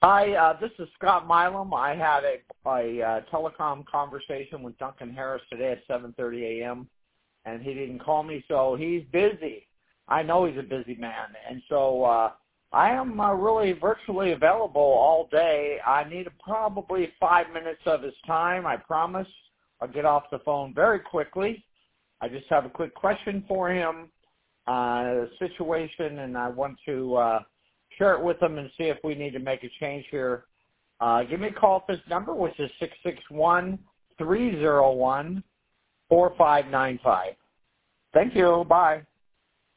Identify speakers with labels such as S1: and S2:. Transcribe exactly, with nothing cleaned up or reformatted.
S1: Hi, uh, this is Scott Milam. I had a, a uh, telecom conversation with Duncan Harris today at seven thirty a.m., and he didn't call me, so he's busy. I know he's a busy man, and so uh, I am uh, really virtually available all day. I need probably five minutes of his time, I promise. I'll get off the phone very quickly. I just have a quick question for him, uh, situation, and I want to uh, share it with him and see if we need to make a change here. Uh, give me a call at this number, which is six six one, three zero one, four five nine five. Thank you. Bye.